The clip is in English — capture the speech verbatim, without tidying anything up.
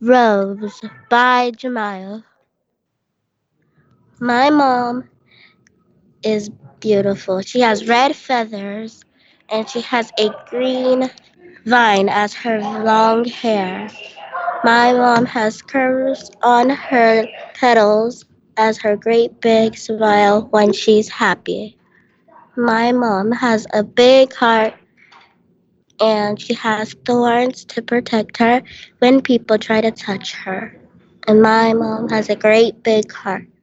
Rose by Jemima. My mom is beautiful. She has red feathers and she has a green vine as her long hair. My mom has curves on her petals as her great big smile when she's happy. My mom has a big heart and she has thorns to protect her when people try to touch her. And my mom has a great big heart.